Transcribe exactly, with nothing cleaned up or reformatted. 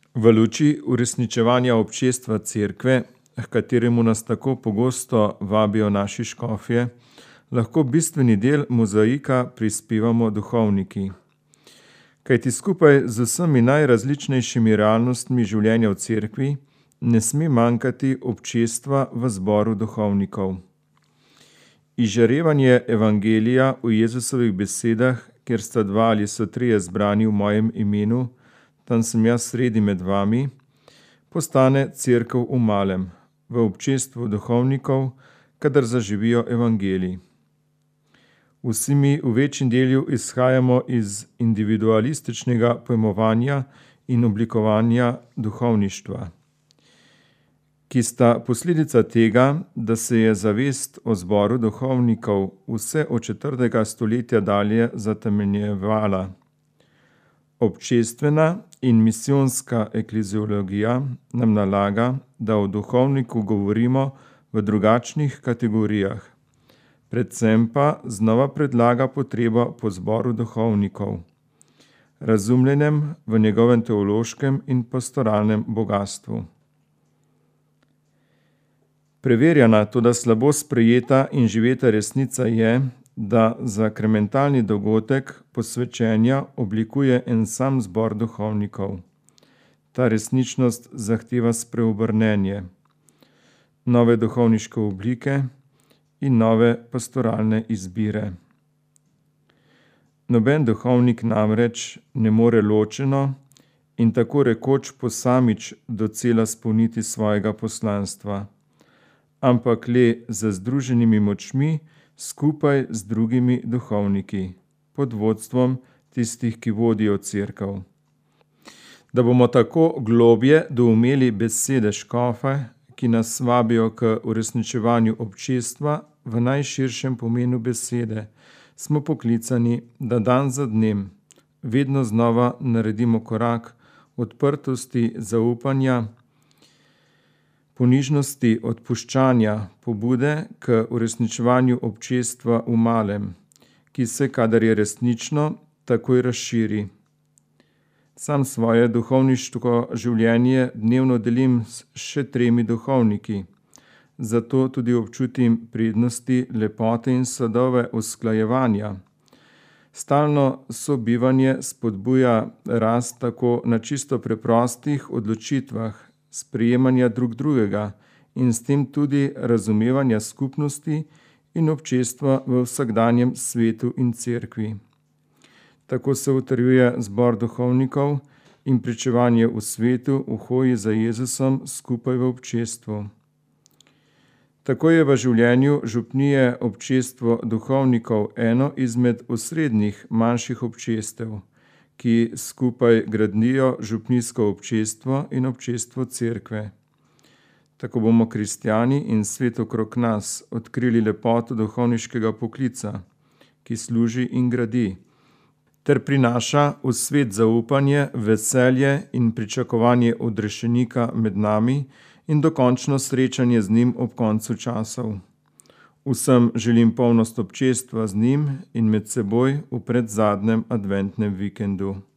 V luči uresničevanja občestva cerkve, h kateremu nas tako pogosto vabijo naši škofje, lahko bistveni del mozaika prispevamo duhovniki. Kajti skupaj z vsemi najrazličnejšimi realnostmi življenja v cerkvi ne sme manjkati občestva v zboru duhovnikov. Izžarevanje evangelija v Jezusovih besedah, kjer sta dva ali so trije zbrani v mojem imenu, tam sem jaz sredi med vami, postane cerkev v malem, v občestvu duhovnikov, kadar zaživijo evangelij. Vsi mi v večjem delu izhajamo iz individualističnega pojmovanja in oblikovanja duhovništva, ki sta posledica tega, da se je zavest o zboru duhovnikov vse od četrtega stoletja dalje zatemenjevala. Občestvena in misijonska ekleziologija nam nalaga, da o duhovniku govorimo v drugačnih kategorijah. Predvsem pa znova predlaga potrebo po zboru duhovnikov, razumljenem v njegovem teološkem in pastoralnem bogastvu. Preverjena, toda slabo sprejeta in živeta resnica je, da zakramentalni dogodek posvečenja oblikuje en sam zbor duhovnikov. Ta resničnost zahteva spreobrnenje, nove duhovniške oblike in nove pastoralne izbire. Noben duhovnik namreč ne more ločeno in tako rekoč posamič docela spolniti svojega poslanstva, ampak le z združenimi močmi skupaj z drugimi duhovniki, pod vodstvom tistih, ki vodijo cerkev. Da bomo tako globje doumeli besede škofe, ki nas vabijo k uresničevanju občestva v najširšem pomenu besede, smo poklicani, da dan za dnem vedno znova naredimo korak odprtosti, zaupanja, ponižnosti, odpuščanja, pobude k uresničevanju občestva v malem, ki se, kadar je resnično, takoj razširi. Sam svoje duhovniško življenje dnevno delim s še tremi duhovniki, zato tudi občutim prednosti, lepote in sadove usklajevanja. Stalno sobivanje spodbuja rast tako na čisto preprostih odločitvah, sprejemanja drug drugega in s tem tudi razumevanja skupnosti in občestva v vsakdanjem svetu in cerkvi. Tako se utrjuje zbor duhovnikov in pričevanje v svetu v hoji za Jezusom skupaj v občestvu. Tako je v življenju župnije občestvo duhovnikov eno izmed osrednjih manjših občestev, ki skupaj gradijo župnijsko občestvo in občestvo cerkve. Tako bomo kristjani in svet okrog nas odkrili lepoto duhovniškega poklica, ki služi in gradi, ter prinaša v svet zaupanje, veselje in pričakovanje odrešenika med nami in dokončno srečanje z njim ob koncu časov. Vsem želim polnost občestva z njim in med seboj v predzadnjem adventnem vikendu.